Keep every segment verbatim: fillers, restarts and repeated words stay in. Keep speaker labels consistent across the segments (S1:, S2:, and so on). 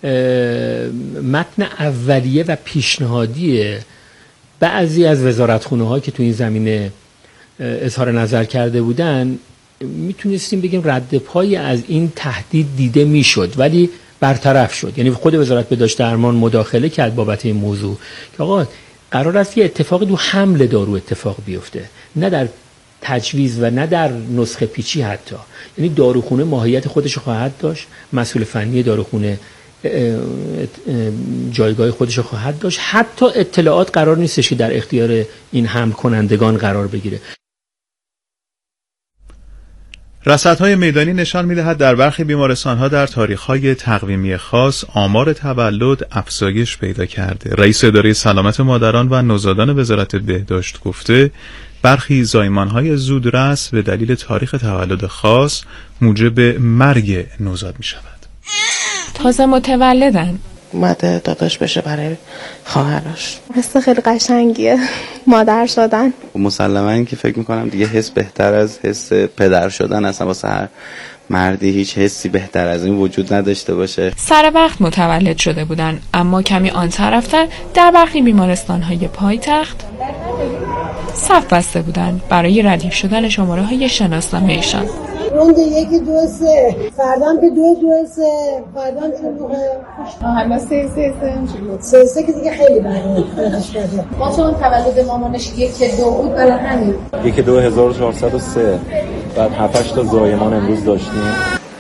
S1: متن اولیه و پیشنهادی بعضی از وزارتخونه ها که تو این زمینه اظهار نظر کرده بودن میتونستیم بگیم رد پای از این تهدید دیده میشد، ولی برطرف شد. یعنی خود وزارت بهداشت درمان مداخله کرد بابت این موضوع که آقا قرار است یه اتفاقی تو حمل دارو اتفاق بیفته، نه در تجویز و نه در نسخه پیچی حتی. یعنی داروخونه ماهیت خودش خواهد داشت، مسئول فنی داروخونه جایگاه خودش خواهد داشت، حتی اطلاعات قرار نیستش که در اختیار این حمل کنندگان قرار بگیره.
S2: رصدهای میدانی نشان می‌دهد در برخی بیمارستان‌ها در تاریخ‌های تقویمی خاص آمار تولد افزایش پیدا کرده. رئیس اداره سلامت مادران و نوزادان وزارت بهداشت گفته برخی زایمان‌های زودرس به دلیل تاریخ تولد خاص موجب مرگ نوزاد می‌شود.
S3: تازه متولدن
S4: اومده داداش بشه برای خواهرش.
S5: حس خیلی قشنگیه مادر شدن.
S6: مسلماً که فکر میکنم دیگه حس بهتر از حس پدر شدن اصلا واسه هر مردی هیچ حسی بهتر از این وجود نداشته باشه.
S3: سر وقت متولد شده بودن، اما کمی آن طرفتر در برخی بیمارستان‌های پایتخت صف بسته بودند برای ردیف شدن شماره‌های شناسنامه ایشان.
S7: روند یکی دو سه فردام که دو دو سه فردام شلوغه
S8: حالا سه سه سه
S7: سه سه که دیگه خیلی برده
S8: ما چون تولد مامانش یک دو بود برای همین
S9: یک دو هزار و چهارصد و سه بعد هفت تا زایمان امروز داشتیم.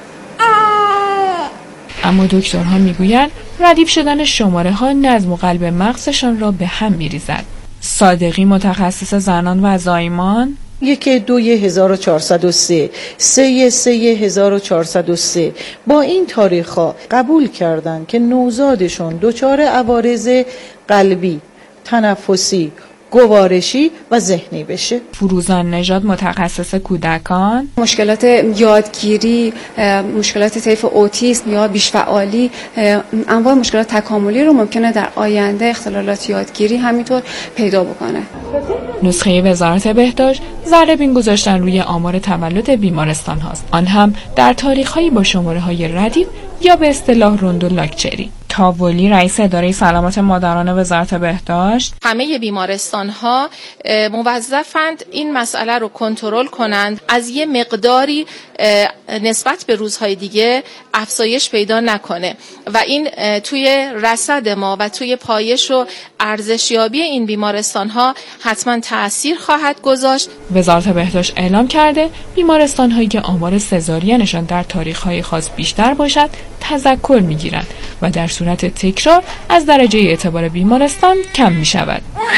S3: اما دکترها میگویند ردیف شدن شماره ها نظم و قلب مغزشان را به هم میریزد. صادقی متخصص زنان و زایمان
S4: یک دوی هزار و چهارصد و سه سه سه هزار و چهارصد و سه با این تاریخ ها قبول کردند که نوزادشون دچار عوارض قلبی، تنفسی، گوارشی و ذهنی بشه.
S3: فروزان نژاد متخصص کودکان
S10: مشکلات یادگیری، مشکلات طیف اوتیسم یا بیش‌فعالی، انواع مشکلات تکاملی رو ممکنه در آینده اختلالات یادگیری همینطور پیدا بکنه.
S3: نسخه وزارت بهداشت ذره‌بین گذاشتن روی آمار تولد بیمارستان هاست، آن هم در تاریخ‌هایی با شماره‌های ردیف یا به اصطلاح روند و لاکچری. تاولی رئیس اداره سلامت مادران وزارت بهداشت
S11: همه بیمارستان ها موظفند این مسئله رو کنترل کنند، از یه مقداری نسبت به روزهای دیگه افزایش پیدا نکنه و این توی رصد ما و توی پایش و ارزشیابی این بیمارستان ها حتما تأثیر خواهد گذاشت.
S3: وزارت بهداشت اعلام کرده بیمارستان هایی که آمار سزارینشان در تاریخ های خاص بیشتر باشد تذکر می گیرند و در صورت تکرار از درجه اعتبار بیمارستان کم می شود.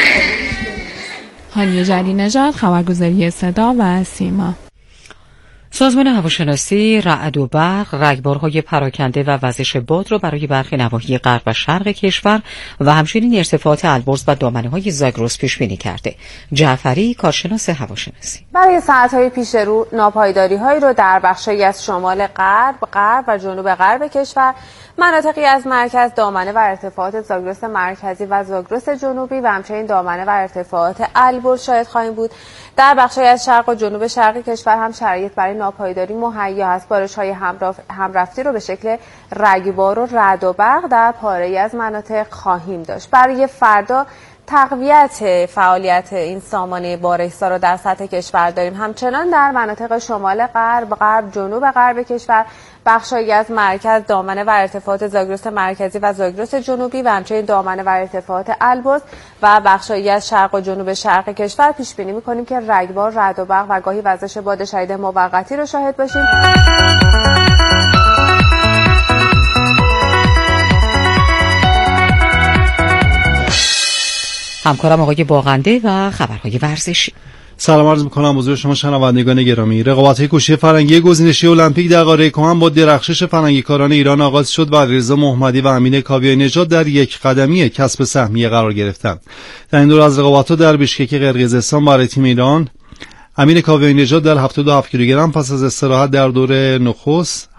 S3: هانیه جلی نژاد، خبرگزاری صدا و سیما.
S12: سازمان هواشناسی رعد و برق رگبارهای پراکنده و وزش باد را برای برخی نواحی غرب و شرق کشور و همچنین ارتفاعات البرز و دامنه‌های زاگرس پیش بینی کرده. جعفری، کارشناس هواشناسی:
S13: برای ساعت‌های پیش رو ناپایداری‌هایی را در بخشی از شمال غرب، غرب و جنوب غرب کشور، مناطقی از مرکز، دامنه و ارتفاعات زاگرس مرکزی و زاگرس جنوبی و همچنین دامنه و ارتفاعات البرز شاهد خواهیم بود. در بخشی از شرق و جنوب شرق کشور هم شرایط برای ناپایداری مهیا است. بارش‌های همرفتی رو به شکل رگبار و رعد و برق در پاره‌ای از مناطق خواهیم داشت. برای فردا تقویت فعالیت این سامانه بارش‌زا را در سطح کشور داریم. همچنان در مناطق شمال غرب، غرب، جنوب غرب کشور، بخشایی از مرکز، دامنه و ارتفاعات زاگرس مرکزی و زاگرس جنوبی و همچنین دامنه و ارتفاعات البرز و بخشایی از شرق و جنوب شرق کشور پیش بینی می‌کنیم که رگبار، رعد و برق و گاهی وزش باد شدید موقتی را شاهد باشیم.
S12: همکارم آقای باغنده و خبرهای ورزشی.
S14: سلام عرض می‌کنم حضور شما شنوندگان گرامی. رقابت‌های کوشش فرنگی گزینشی المپیک در قاره کهن با درخشش فرنگیکاران ایران آغاز شد و علیرضا محمدی و امین کاویانی نژاد در یک قدمی کسب سهمیه قرار گرفتند. در این دور از رقابت‌ها در بیشکک قرقیزستان برای تیم ایران، امین کاویانی نژاد در هفتاد و هفت کیلوگرم پس از استراحت در دور نخست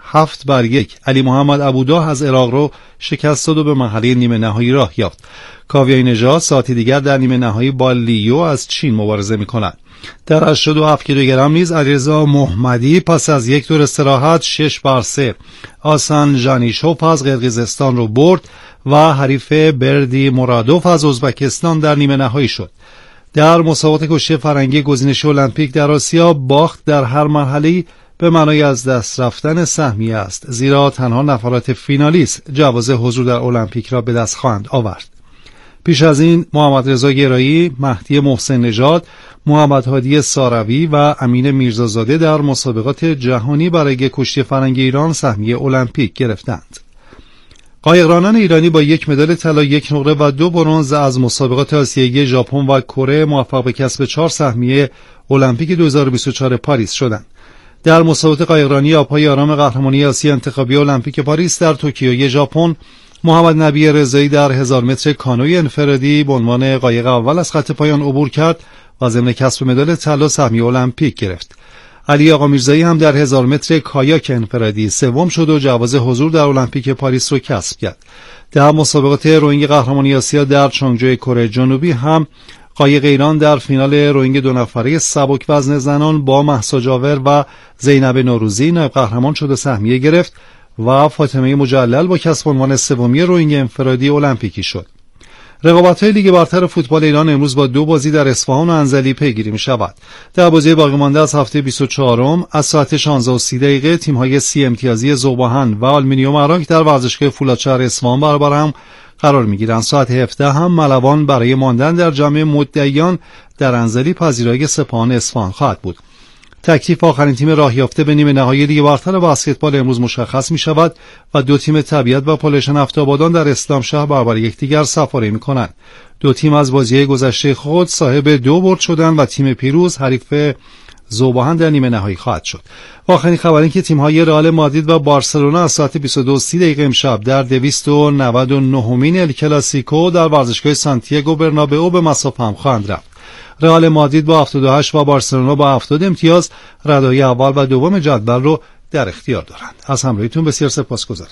S14: هفت بر یک علی محمد ابوداه از عراق رو شکست داد و به مرحله نیمه نهایی راه یافت. کاویای نژاد ساعتی دیگر در نیمه نهایی با لیو از چین مبارزه می‌کند. در هشتاد و هفت کیلوگرم نیز علیرضا محمدی پس از یک دور استراحت شش بر سه آسان ژانیشوف از قرقیزستان رو برد و حریف بردی مرادوف از ازبکستان در نیمه نهایی شد. در مسابقات کشتی فرنگی گزینش المپیک در آسیا باخت در هر مرحله‌ای به معنای از دست رفتن سهمیه است، زیرا تنها نفرات فینالیست جواز حضور در المپیک را به دست خواهند آورد. پیش از این محمد رضا گرایی، مهدی محسن نژاد، محمد هادی ساروی و امین میرزازاده در مسابقات جهانی برای کشتی فرنگی ایران سهمیه المپیک گرفتند. قایقرانان ایرانی با یک مدال طلا، یک نقره و دو برنز از مسابقات آسیایی ژاپن و کره موفق به کسب چهار سهمیه المپیک دو هزار و بیست و چهار پاریس شدند. در مسابقات قایقرانی آبهای آرام قهرمانی آسیا انتخابی المپیک پاریس در توکیو ژاپن، محمد نبی رضایی در هزار متر کانوی انفرادی به عنوان قایق اول از خط پایان عبور کرد و ضمن کسب مدال طلا سهمیه المپیک گرفت. علی آقا میرزایی هم در هزار متر کایاک انفرادی سوم شد و جواز حضور در المپیک پاریس را کسب کرد. در مسابقات روینگ قهرمانی آسیا در چانگجو کره جنوبی هم قایق ایران در فینال روینگ دو نفره سبک وزن زنان با مهسا جاور و زینب نوروزی نایب قهرمان شد و سهمیه گرفت و فاطمه مجلل با کسب عنوان سومی روینگ انفرادی المپیکی شد. رقابت‌های لیگ برتر فوتبال ایران امروز با دو بازی در اصفهان و انزلی پیگیری می‌شود. در بازی باقی مانده از هفته بیست و چهارم از ساعت شانزده و سی دقیقه تیم‌های سی امتیازی ذوب‌آهن و آلومینیوم عراق در ورزشگاه فولادشهر اصفهان برابر هم قرار می‌گیرند. ساعت هفده هم ملوان برای ماندن در جام مدعیان در انزلی پذیرای سپاهان اصفهان خواهد بود. تکلیف آخرین تیم راه یافته به نیمه نهایی لیگ برتر بسکتبال امروز مشخص می شود و دو تیم طبیعت و پالایش نفت‌آبادان در اسلام شهر برابر یکدیگر سفاری می کنند. دو تیم از بازی گذشته خود صاحب دو برد شدند و تیم پیروز حریف ذوب‌آهن در نیمه نهایی خواهد شد. آخرین خبر این که تیم‌های رئال مادرید و بارسلونا از ساعت بیست و دو و سی دقیقه امشب در دویست و نود و نهمین ال کلاسیکو در ورزشگاه سانتیاگو برنابئو به مصاف هم خواهند رفت. رئال مادرید با هفتاد و هشت و بارسلونا با هفتاد امتیاز ردای اول و دوم جدول رو در اختیار دارند. از همراهیتون بسیار سپاسگزارم.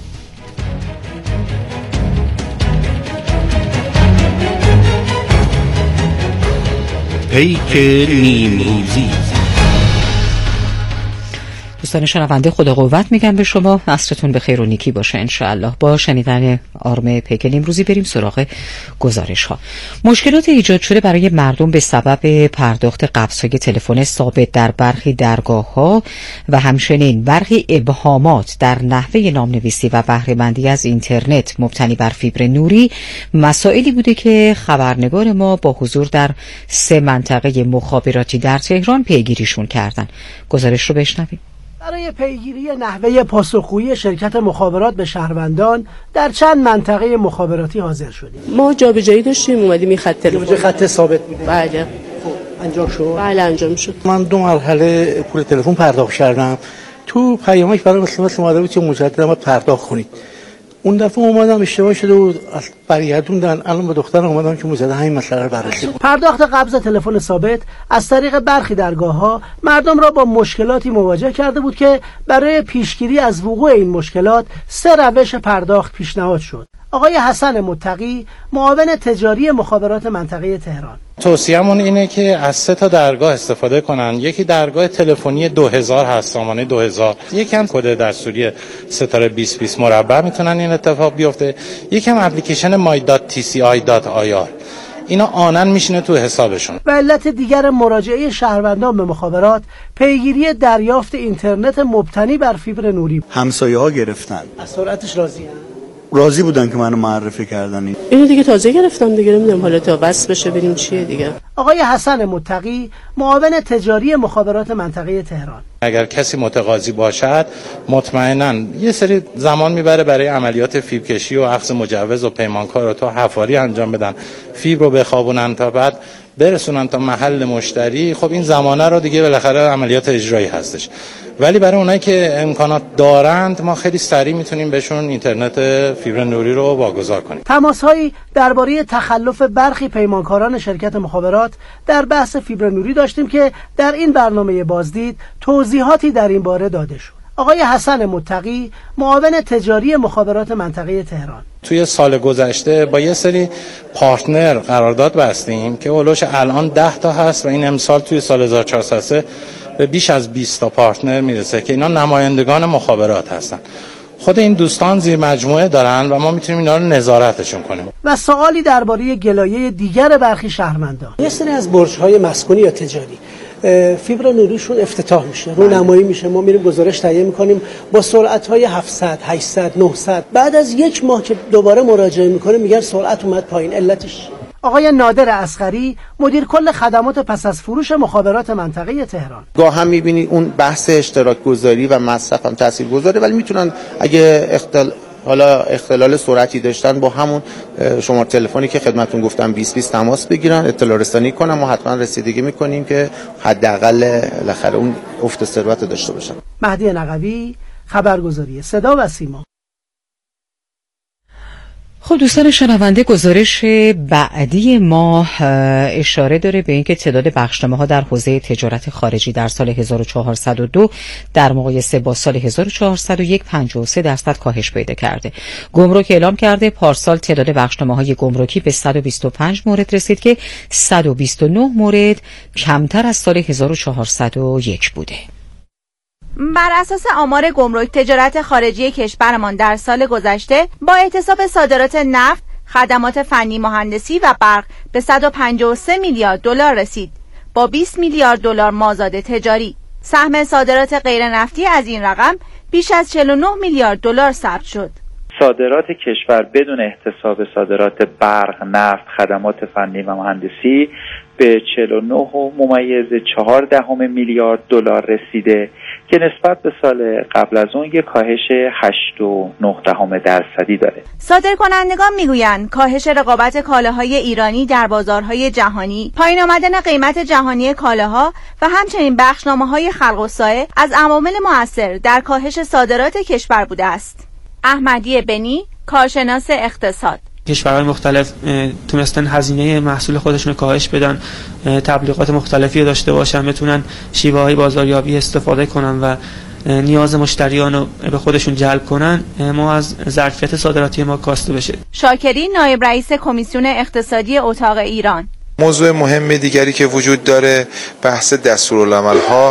S12: پیک نیمروزی. دوستان شنونده خدا قوت میگم به شما، عصرتون به خیر و نیکی باشه انشاءالله. با شنیدن آرم پیک نیمروزی بریم سراغ گزارش ها. مشکلات ایجاد شده برای مردم به سبب پرداخت قبض‌های تلفن ثابت در برخی درگاه ها و همچنین برخی ابهامات در نحوه نامنویسی و بهره مندی از اینترنت مبتنی بر فیبر نوری مسائلی بوده که خبرنگار ما با حضور در سه منطقه مخابراتی در تهران پیگیریشون کردن. گزارش رو بشنویم.
S15: برای پیگیری نحوه پاسخگویی شرکت مخابرات به شهروندان در چند منطقه مخابراتی حاضر شدیم.
S16: ما جابجایی داشتیم، اومدیم این خط تلفن.
S15: خط ثابت بوده.
S16: بله.
S15: خب انجام شد.
S16: بله انجام شد.
S17: من دو مرحله پول تلفن پرداخت کردم. تو پیامک برای مثلا اومده بود که مجددا پرداخت کنید. اون دفعه اومدم اشتباه شده بود، برگردوندن. الان با دخترم اومدم که مجددا همین مسئله رو بررسی کنم.
S15: پرداخت قبض تلفن ثابت از طریق برخی درگاه‌ها مردم را با مشکلاتی مواجه کرده بود که برای پیشگیری از وقوع این مشکلات سه روش پرداخت پیشنهاد شد. آقای حسن متقی، معاون تجاری مخابرات منطقه تهران:
S18: توصیه‌مون اینه که از سه تا درگاه استفاده کنن. یکی درگاه تلفنی دو هزار هست، سامانه دو هزار. یکم کد دستوری ستاره بیست بیست مربع میتونن این اتفاق بیفته. یکم اپلیکیشن مای دات تی سی آی دات آی آر. اینا آنن میشینه تو حسابشون.
S15: و علت دیگر مراجعه شهروندان به مخابرات پیگیری دریافت اینترنت مبتنی بر فیبر نوری.
S17: همسایه‌ها گرفتن.
S15: از سرعتش راضی‌اند.
S17: راضی بودن که منو معرفی کردن.
S16: اینو دیگه تازه گرفتم دیگه، نمیدونم حالا تا بس بشه بریم چیه دیگه.
S15: آقای حسن متقی، معاون تجاری مخابرات منطقه تهران:
S18: اگر کسی متقاضی باشد مطمئناً یه سری زمان میبره برای عملیات فیبر کشی و اخذ مجوز و پیمانکار رو تا حفاری انجام بدن، فیبر رو بخوابونن تا بعد برسونن تا محل مشتری. خب این زمانه رو دیگه بالاخره عملیات اجرایی هستش. ولی برای اونایی که امکانات دارند ما خیلی سریع میتونیم بهشون اینترنت فیبر نوری رو واگذار کنیم.
S15: تماس‌هایی درباره تخلف برخی پیمانکاران شرکت مخابرات در بحث فیبر نوری داشتیم که در این برنامه بازدید توضیحاتی در این باره داده شد. آقای حسن متقی، معاون تجاری مخابرات منطقه تهران:
S18: توی سال گذشته با یه سری پارتنر قرارداد بستیم که اولش الان ده تا هست و این امسال توی سال هزار و چهارصد و سه به بیش از بیست تا پارتنر میرسه که اینا نمایندگان مخابرات هستن. خود این دوستان زیر مجموعه دارن و ما میتونیم اینا رو نظارتشون کنیم.
S15: و سوالی درباره گلایه دیگر برخی شهروندان:
S7: یه سری از برج‌های مسکونی یا تجاری فیبر نوریشون افتتاح میشه، رونمایی میشه، ما میریم گزارش تهیه میکنیم با سرعت‌های هفتصد، هشتصد، نهصد. بعد از یک ماه که دوباره مراجعه میکنه میگن سرعت اومد پایین، علتش.
S15: آقای نادر اصغری، مدیر کل خدمات پس از فروش مخابرات منطقه تهران:
S19: گاه هم میبینید اون بحث اشتراک گذاری و مصرف هم تاثیر گذاره، ولی میتونن اگه اختل... حالا اختلال سرعتی داشتن با همون شماره تلفنی که خدمتتون گفتم بیست بیست تماس بگیرن، اطلاع رسانی کنن، ما حتما رسیدگی میکنیم که حداقل بالاخره اون افت ثروت داشته باشن.
S15: مهدی نقوی، خبرگزاری صدا و سیما.
S12: خب دوستان شنونده، گزارش بعدی ما اشاره داره به اینکه تعداد بخشنامه‌ها در حوزه تجارت خارجی در سال هزار و چهارصد و دو در مقایسه با سال هزار و چهارصد و یک پنجاه و سه درصد کاهش پیدا کرده. گمرک اعلام کرده پارسال تعداد بخشنامه‌های گمرکی به صد و بیست و پنج مورد رسید که صد و بیست و نه مورد کمتر از سال هزار و چهارصد و یک بوده.
S20: بر اساس آمار گمرک تجارت خارجی کشورمان در سال گذشته با احتساب صادرات نفت، خدمات فنی مهندسی و برق به صد و پنجاه و سه میلیارد دلار رسید با بیست میلیارد دلار مازاد تجاری. سهم صادرات غیر نفتی از این رقم بیش از چهل و نه میلیارد دلار ثبت شد.
S21: صادرات کشور بدون احتساب صادرات برق، نفت، خدمات فنی و مهندسی به چهل و نه ممیز چهار دهم میلیارد دلار رسیده که نسبت به سال قبل از اون یک کاهش هشت و نه دهم درصدی داره.
S20: صادرکنندگان میگویند کاهش رقابت کالاهای ایرانی در بازارهای جهانی، پایین آمدن قیمت جهانی کالاها و همچنین بخشنامه‌های خلق و سایه از عوامل مؤثر در کاهش صادرات کشور بوده است. احمدی بنی، کارشناس اقتصاد:
S22: کشورهای مختلف تونستن هزینه محصول خودشون رو کاهش بدن، تبلیغات مختلفی داشته باشن، بتونن شیوه‌های بازاریابی استفاده کنن و نیاز مشتریان رو به خودشون جلب کنن، ما از ظرفیت صادراتی ما کاسته بشه.
S20: شاکری، نایب رئیس کمیسیون اقتصادی اتاق ایران:
S23: موضوع مهم دیگری که وجود داره بحث دستورالعمل‌ها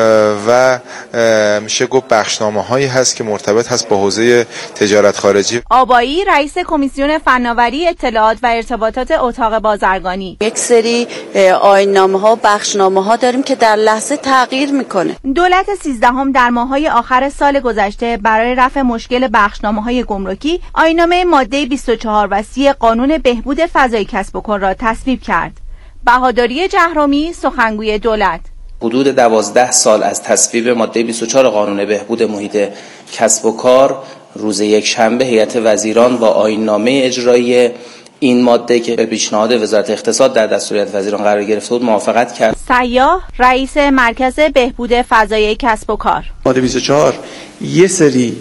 S23: و میشه گفت بخشنامه‌هایی هست که مرتبط هست با حوزه تجارت خارجی.
S20: آبایی، رئیس کمیسیون فناوری اطلاعات و ارتباطات اتاق بازرگانی:
S24: یک سری آیین‌نامه‌ها و بخشنامه‌ها داریم که در لحظه تغییر میکنه.
S20: دولت سیزدهم در ماه‌های آخر سال گذشته برای رفع مشکل بخشنامه‌های گمرکی آیین‌نامه ماده بیست و چهار و سی قانون بهبود فضای کسب و کار را تصویب کرد. بهادری جهرومی، سخنگوی دولت:
S25: حدود دوازده سال از تصویب ماده بیست و چهار قانون بهبود محیط کسب و کار، روز یک شنبه هیئت وزیران با آیین‌نامه اجرایی این ماده که به پیشنهاد وزارت اقتصاد در دستوریت وزیران قرار گرفته بود موافقت کرد.
S20: سیاح، رئیس مرکز بهبود فضای کسب و کار:
S26: ماده بیست و چهار یه سری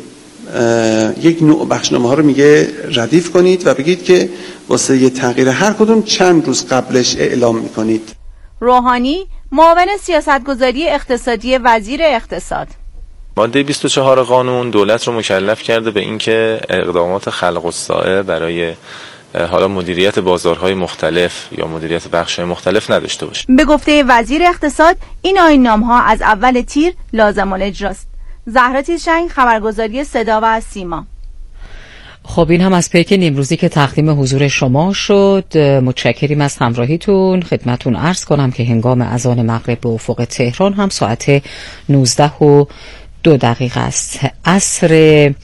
S26: یک نوع بخشنامه ها رو میگه ردیف کنید و بگید که واسه یه تغییر هر کدوم چند روز قبلش اعلام میکنید.
S20: روحانی، معاون سیاستگذاری اقتصادی وزیر اقتصاد:
S27: ماده بیست و چهار قانون دولت رو مکلف کرده به اینکه اقدامات خلق الساعه برای حالا مدیریت بازارهای مختلف یا مدیریت بخش‌های مختلف نداشته باشه.
S20: به گفته وزیر اقتصاد این آیین‌نامه‌ها از اول تیر لازم الاجراست. زهرا تیزشنگ، خبرگزاری صدا و سیما.
S12: خب این هم از پیک نیمروزی که تقدیم حضور شما شد. متشکریم از همراهیتون. خدمتون عرض کنم که هنگام اذان مغرب به افق تهران هم ساعت نوزده و دو دقیقه است. عصر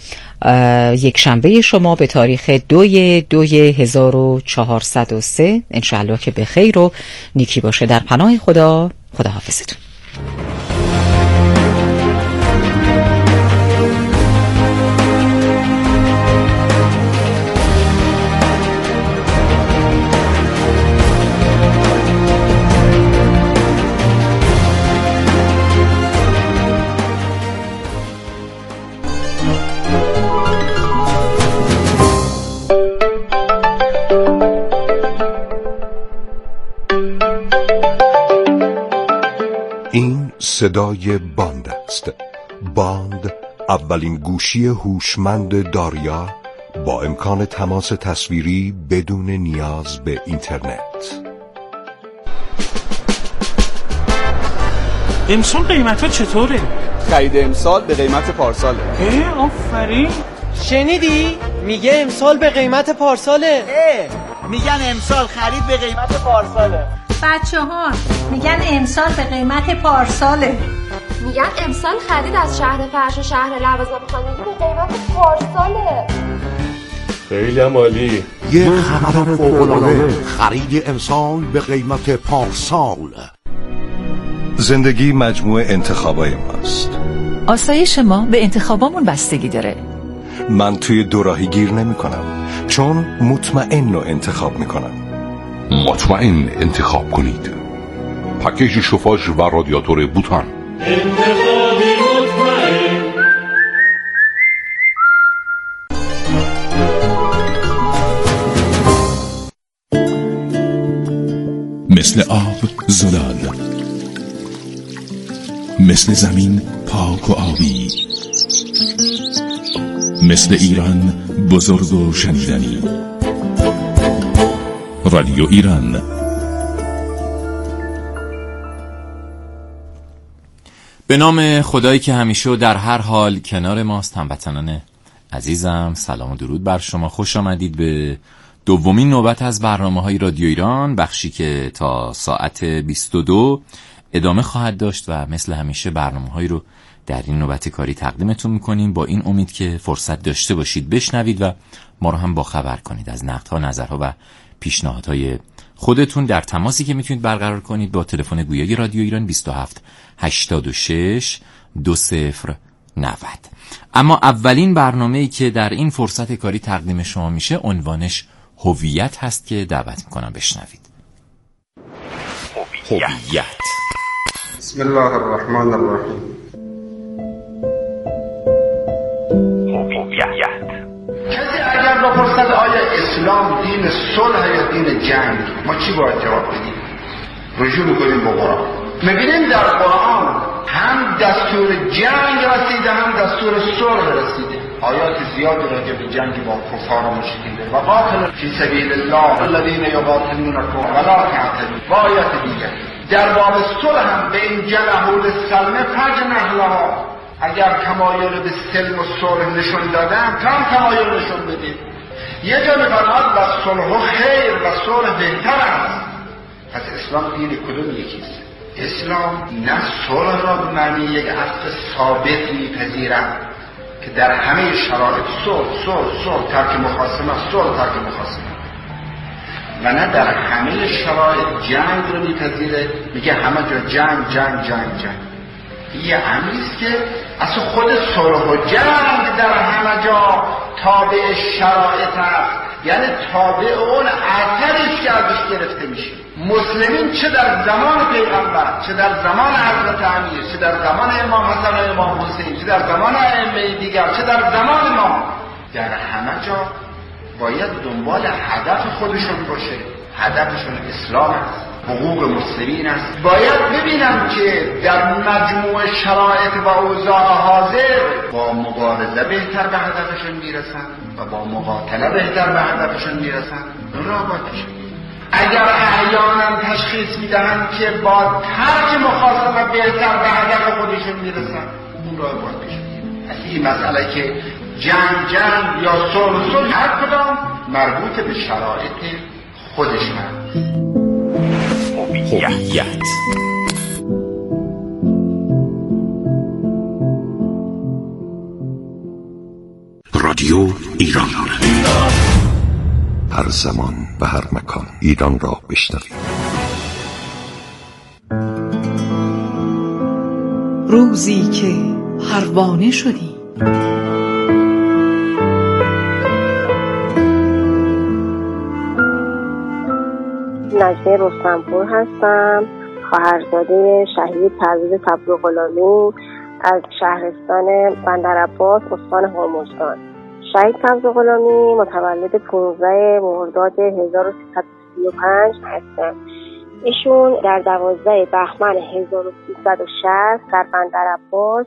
S12: یک شنبه شما به تاریخ دوی دوی هزار و چهارصد و سه انشاءالله که به خیر و نیکی باشه. در پناه خدا، خدا حافظتون.
S28: این صدای باند است. باند
S1: اولین گوشی هوشمند داریا با امکان تماس تصویری بدون نیاز به اینترنت.
S2: امسال قیمتا چطوره؟
S4: خرید امسال به قیمت پارساله.
S2: اه آفرین.
S5: شنیدی؟ میگه امسال به قیمت پارساله.
S6: اه میگن امسال خرید به قیمت پارساله.
S8: بچه ها میگن امسال به قیمت پارساله.
S9: میگن امسال خرید از شهر فرش و شهر لوازم خانگی به قیمت پارساله.
S28: خیلی عالی.
S1: یه خبر فوق‌العاده، خرید امسال به قیمت پارسال. زندگی مجموعه انتخابای ماست.
S29: آسایش ما به انتخابامون بستگی داره.
S1: من توی دوراهی گیر نمی کنم چون مطمئن رو انتخاب می کنم.
S30: مطمئن انتخاب کنید. پکیج شوفاژ و رادیاتور بوتان.
S31: انتخابی مطمئن.
S32: مثل آب زلال، مثل زمین پاک و آبی، مثل ایران بزرگ و شنیدنی. رادیو ایران.
S33: به نام خدایی که همیشه و در هر حال کنار ماست. هموطنان عزیزم، سلام و درود بر شما. خوش آمدید به دومین نوبت از برنامه‌های رادیو ایران، بخشی که تا ساعت بیست و دو ادامه خواهد داشت و مثل همیشه برنامه‌هایی رو در این نوبت کاری تقدیمتون می‌کنیم با این امید که فرصت داشته باشید بشنوید و ما رو هم با خبر کنید از نقدها، نظرها و پیشنهادهای خودتون در تماسی که میتونید برقرار کنید با تلفن گویای رادیو ایران بیست و هفت هشتاد و شش دو صفر نود. اما اولین برنامه‌ای که در این فرصت کاری تقدیم شما میشه عنوانش هویت هست که دعوت میکنم بشنوید. هویت.
S34: بسم الله الرحمن الرحیم.
S35: هویت. کسی اگر بپرسد آیا اسلام دین صلح یا دین جنگ، ما چی باید جواب بدیم؟ رجوع میکنیم به قرآن. میبینیم در قرآن هم دستور جنگ رسیده هم دستور صلح رسیده. آیات زیادی راجع به جنگ با کفار و مشرکین و قاتل فی سبیل الله الذین یقاتلونکم ولا تعتدوا و آیات دیگر. در باب صلح هم به این جلحول السلم فجنح لها، اگر تمایل به سلم و صلح نشون دادن تو هم تمایل نشون بدید. یه جا میفرماد و صلح خیر و صلح بهتر است. پس اسلام دین کدوم یکیست؟ اسلام نه صلح را به معنی یک اصل ثابت میپذیرد که در همه شرایط صلح صلح صلح ترک مخاصمه صلح ترک مخاصمه، و نه در همه شرایط جنگ رو میپذیره، میگه همه جا جنگ جنگ جنگ جنگ. یه امریست که اصلا خود صلح و جنگ در همه جا تابع شرایط هست، یعنی تابع اون اثرش که ازش گرفته میشه. مسلمین چه در زمان پیغمبر، چه در زمان حضرت امیر، چه در زمان امام حسن و امام حسین، چه در زمان ائمه دیگر، چه در زمان ما، در همه جا باید دنبال هدف خودشون باشه. هدفشون اسلام است، حقوق مسلمین است. باید ببینم که در مجموع شرایط و اوضاع حاضر با مبارزه بهتر به هدفشون میرسن و با مقاتله بهتر به هدفشون میرسن. راه باید بشه. اگر احیانا تشخیص میدهند که با ترک مخاصمه بهتر به هدف خودشون میرسن، اون راه باید بشه. از این مسئله که جنگ جنگ یا صلح صلح هر کدام مربوط به شرایط خودشون هست.
S33: هویت.
S31: رادیو ایران. هر زمان و هر مکان ایران را بشنوید.
S29: روزی که پروانه شدی،
S36: نجمه رستمپور هستم، خواهرزاده شهید پرویز تبریزغلامی از شهرستان بندرعباس استان هرمزگان. شهید تبریزغلامی متولد پانزده مرداد هزار و سیصد و سی و پنج هستند. ایشون در دوازده بهمن هزار و سیصد و شصت در بندرعباس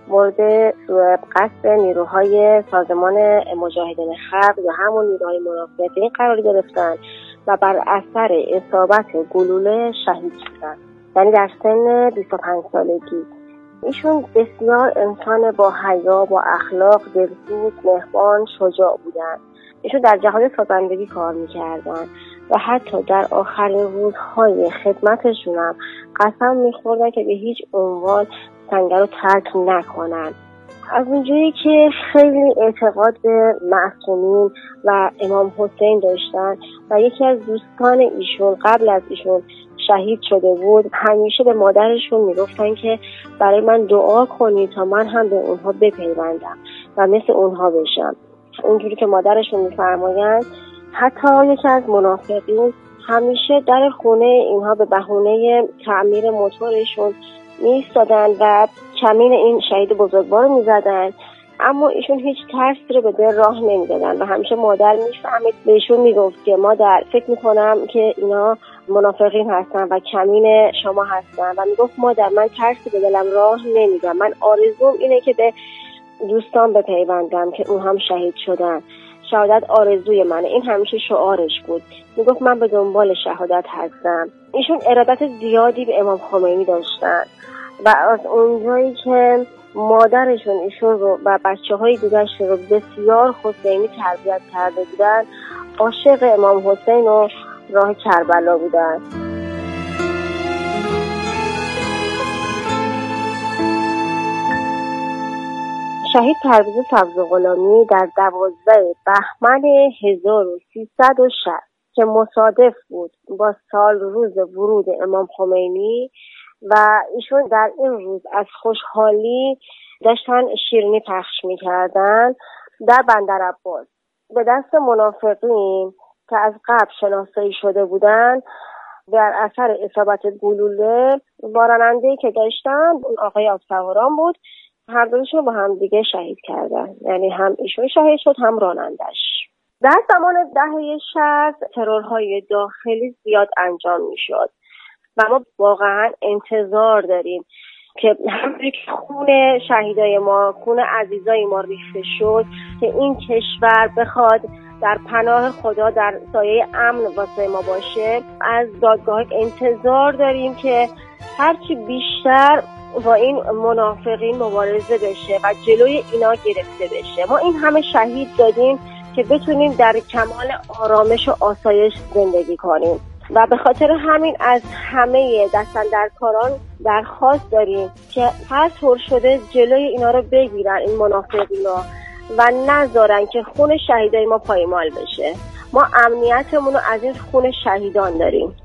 S36: مورد قصد نیروهای سازمان مجاهدین خلق یا همون نیروهای منافقین قرار گرفتن و بر اثر اصابت گلوله شهید شدن، یعنی در سن بیست و پنج سالگی. ایشون بسیار انسان با حیا، با اخلاق، دلسوز، مهربان، شجاع بودن. ایشون در جهاد سازندگی کار میکردن و حتی در آخرین روزهای خدمتشون هم قسم میخوردن که به هیچ عنوان سنگر رو ترک نکنن. از اونجایی که خیلی اعتقاد به معصومین و امام حسین داشتن و یکی از دوستان ایشون قبل از ایشون شهید شده بود، همیشه به مادرشون میگفتن که برای من دعا کنی تا من هم به اونها بپیوندم و مثل اونها بشم. اونجوری که مادرشون میفرمایند حتی یکی از منافقین همیشه در خونه اینها به بهونه تعمیر موتورشون میایستادن و کمین این شهید بزرگوار رو میزدن، اما ایشون هیچ ترسی رو به دل راه نمیدادن و همیشه مادر میفهمید بهشون میگفت که مادر فکر میکنم که اینا منافقین هستن و کمین شما هستن و میگفت مادر من ترسی به دلم راه نمیدم، من آرزوم اینه که به دوستان بپیوندم که اون هم شهید شدن، شهادت آرزوی منه. این همیشه شعارش بود. میگفت من به دنبال شهادت هستم. ایشون ارادت زیادی به امام خمینی داشتن و از اونجایی که مادرشون ایشون رو و بچه های دیگرش رو بسیار حسینی تربیت کرده بودن، عاشق امام حسین و راه کربلا بودن. شهید پرویز سبزغلامی در دوازده بهمن هزار و سیصد و شصت که مصادف بود با سال روز ورود امام خمینی و ایشون در این روز از خوشحالی داشتن شیرینی پخش می‌کردن در بندرعباس، به دست منافقین که از قبل شناسایی شده بودن در اثر اصابت گلوله با راننده‌ای که داشتن اون آقای آبسواران بود، هر دوشون با هم دیگه شهید کردن، یعنی هم ایشون شهید شد هم رانندش. در زمان دهه شصت ترورهای داخلی زیاد انجام میشد و ما واقعا انتظار داریم که همونجوری که خون شهیدای ما، خون عزیزای ما ریخته شد، که این کشور بخواد در پناه خدا در سایه امن واسه ما باشه. از دادگاه انتظار داریم که هرچی بیشتر با این منافقین مبارزه بشه و جلوی اینا گرفته بشه. ما این همه شهید دادیم که بتونیم در کمال آرامش و آسایش زندگی کنیم و به خاطر همین از همه دستاندرکاران درخواست داریم که هر طور شده جلوی اینا رو بگیرن، این منافقینا، و نذارن که خون شهیدای ما پایمال بشه. ما امنیتمون رو از این خون شهیدان داریم.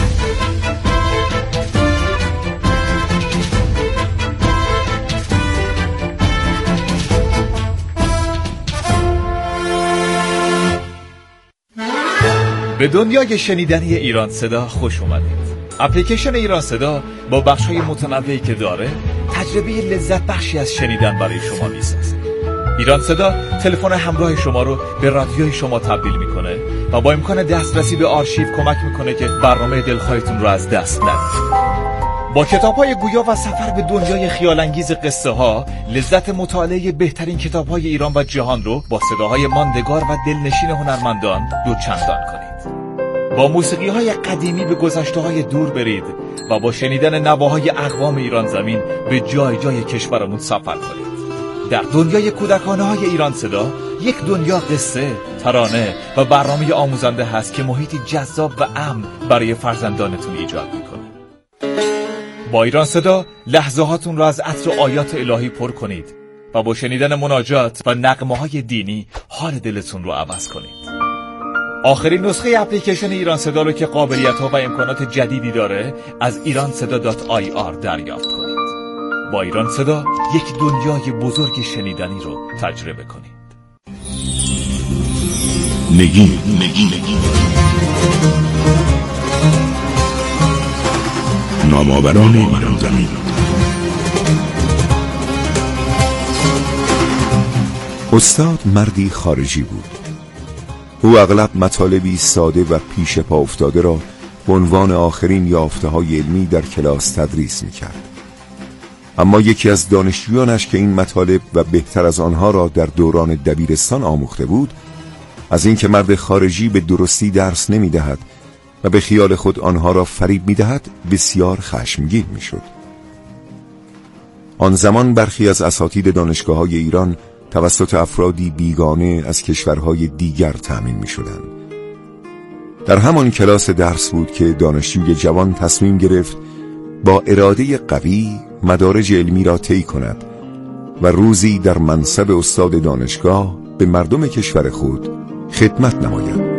S3: به دنیای شنیدنی ایران صدا خوش اومدید. اپلیکیشن ایران صدا با بخش‌های متنوعی که داره تجربه لذت بخشی از شنیدن برای شما میسازه. ایران صدا تلفن همراه شما رو به رادیوی شما تبدیل میکنه و با امکان دسترسی به آرشیو کمک میکنه که برنامه دلخواهتون رو از دست ندید. با کتاب‌های گویا و سفر به دنیای خیال‌انگیز قصه ها، لذت مطالعه بهترین کتاب‌های ایران و جهان رو با صداهای ماندگار و دلنشین هنرمندان دوچندان کنید. با موسیقی‌های قدیمی به گذشته‌های دور برید و با شنیدن نواهای اقوام ایران زمین به جای جای کشورمون سفر کنید. در دنیای کودکانه‌های ایران صدا یک دنیا قصه، ترانه و برنامه آموزنده هست که محیطی جذاب و امن برای فرزندانتون ایجاد می‌کنه. با ایران صدا لحظه هاتون را از عطر آیات الهی پر کنید و با شنیدن مناجات و نغمه های دینی حال دلتون رو عوض کنید. آخرین نسخه اپلیکیشن ایران صدا رو که قابلیت ها و امکانات جدیدی داره از ایران صدا دات آی آر دریافت کنید. با ایران صدا یک دنیای بزرگ شنیدنی رو تجربه کنید.
S32: نگین نگین نگین نامآوران ایران زمین.
S31: استاد مردی خارجی بود. او اغلب مطالبی ساده و پیش پا افتاده را به عنوان آخرین یافته‌های علمی در کلاس تدریس می‌کرد. اما یکی از دانشجویانش که این مطالب و بهتر از آنها را در دوران دبیرستان آموخته بود، از اینکه مرد خارجی به درستی درس نمی‌دهد و به خیال خود آنها را فریب می‌دهد بسیار خشمگین می‌شد. آن زمان برخی از اساتید دانشگاه‌های ایران توسط افرادی بیگانه از کشورهای دیگر تأمین می‌شدند. در همان کلاس درس بود که دانشجوی جوان تصمیم گرفت با اراده قوی مدارج علمی را طی کند و روزی در منصب استاد دانشگاه به مردم کشور خود خدمت نماید.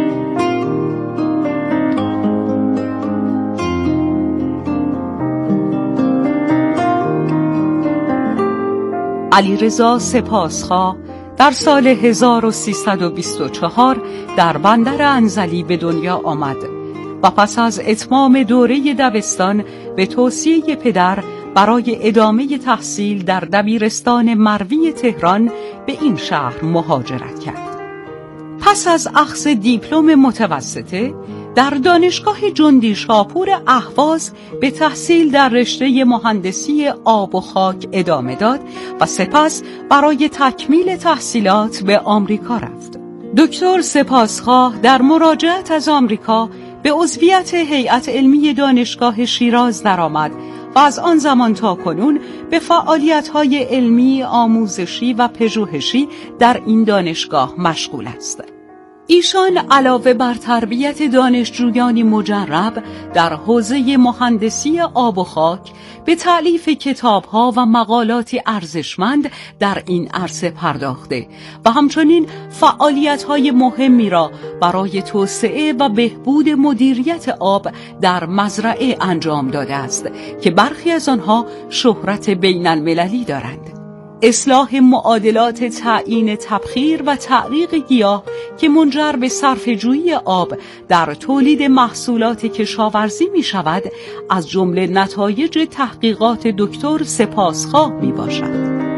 S29: علیرضا سپاسخواه در سال هزار و سیصد و بیست و چهار در بندر انزلی به دنیا آمد و پس از اتمام دوره دبستان به توصیه پدر برای ادامه تحصیل در دبیرستان مروی تهران به این شهر مهاجرت کرد. پس از اخذ دیپلم متوسطه در دانشگاه جندی شاپور اهواز به تحصیل در رشته مهندسی آب و خاک ادامه داد و سپس برای تکمیل تحصیلات به آمریکا رفت. دکتر سپاسخواه در مراجعت از آمریکا به عضویت هیئت علمی دانشگاه شیراز درآمد و از آن زمان تا کنون به فعالیت‌های علمی، آموزشی و پژوهشی در این دانشگاه مشغول است. ایشان علاوه بر تربیت دانشجویانی مجرب در حوزه مهندسی آب و خاک به تألیف کتاب‌ها و مقالاتی ارزشمند در این عرصه پرداخته و همچنین فعالیت‌های مهمی را برای توسعه و بهبود مدیریت آب در مزرعه انجام داده است که برخی از آنها شهرت بین‌المللی دارند. اصلاح معادلات تعیین تبخیر و تعریق گیاه که منجر به صرفه‌جویی آب در تولید محصولات کشاورزی می شود از جمله نتایج تحقیقات دکتر سپاسخواه می باشد.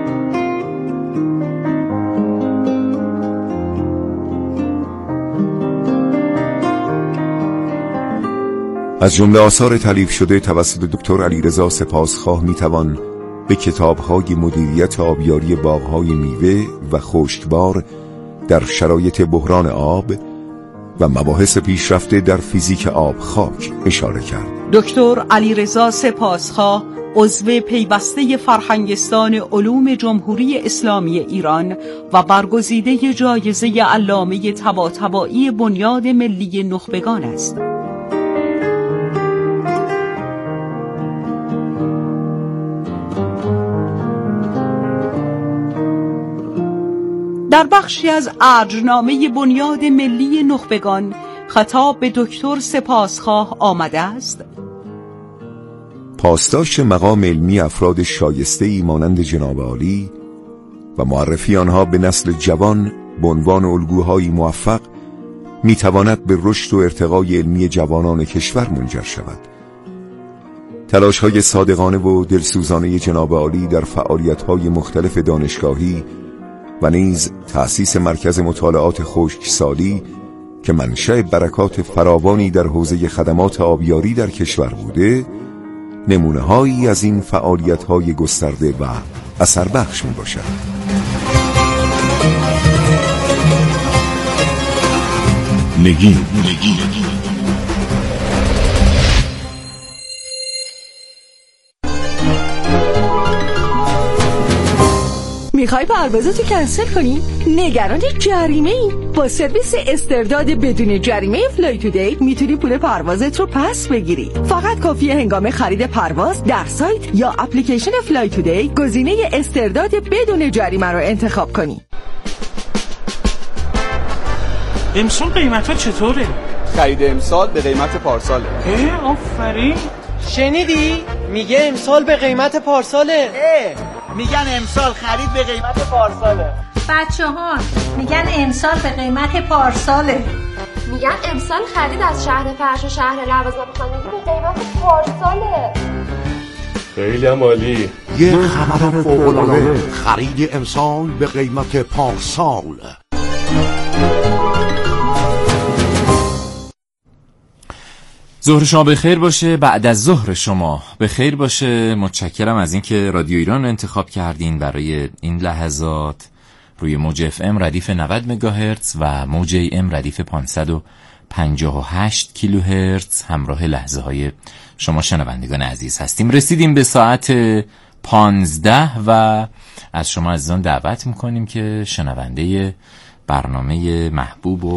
S31: از جمله آثار تالیف شده توسط دکتر علیرضا سپاسخواه می توان به کتاب‌های مدیریت آبیاری باغ‌های میوه و خشکبار در شرایط بحران آب و مباحث پیشرفته در فیزیک آب خاک اشاره کرد.
S29: دکتر علیرضا سپاسخواه عضو پیوسته فرهنگستان علوم جمهوری اسلامی ایران و برگزیده جایزه علامه طباطبایی بنیاد ملی نخبگان است. در بخشی از ارجنامه بنیاد ملی نخبگان خطاب به دکتر سپاسخواه آمده است:
S31: پاسداشت مقام علمی افراد شایسته‌ای مانند جناب عالی و معرفی آنها به نسل جوان به عنوان الگوهای موفق میتواند به رشد و ارتقای علمی جوانان کشور منجر شود. تلاش‌های صادقانه و دلسوزانه جناب عالی در فعالیت‌های مختلف دانشگاهی و نیز تأسیس مرکز مطالعات خشکسالی که منشأ برکات فراوانی در حوزه خدمات آبیاری در کشور بوده، نمونه‌هایی از این فعالیت‌های گسترده و اثربخش می‌باشد.
S32: نگین نگین
S7: میخوای پروازتو کنسل کنی؟ نگران جریمه ای؟ با سرویس استرداد بدون جریمه فلای تودی میتونی پول پروازت رو پس بگیری. فقط کافیه هنگام خرید پرواز در سایت یا اپلیکیشن فلای تودی گزینه استرداد بدون جریمه رو انتخاب کنی.
S2: امسال قیمتا چطوره؟
S4: خرید امسال به قیمت پارساله.
S2: اه آفرین.
S5: شنیدی؟ میگه امسال به قیمت پارساله.
S6: اه میگن امسال خرید به قیمت پارساله.
S8: بچه ها میگن امسال به قیمت پارساله.
S9: میگن امسال خرید از شهر فرش و شهر لوازم خانگی به قیمت پارساله.
S28: خیلی هم عالی.
S10: یه خبر فوق‌العاده، خرید امسال به قیمت پارسال.
S33: ظهر شما بخیر باشه، بعد از ظهر شما بخیر باشه. متشکرم از اینکه رادیو ایران رو انتخاب کردین برای این لحظات روی موج اف ام ردیف نود مگاهرتز و موج ای ام ردیف پانصد و پنجاه و هشت کیلوهرتز همراه لحظه های شما شنوندگان عزیز هستیم. رسیدیم به ساعت پانزده و از شما عزیزان دعوت میکنیم که شنونده برنامه محبوب و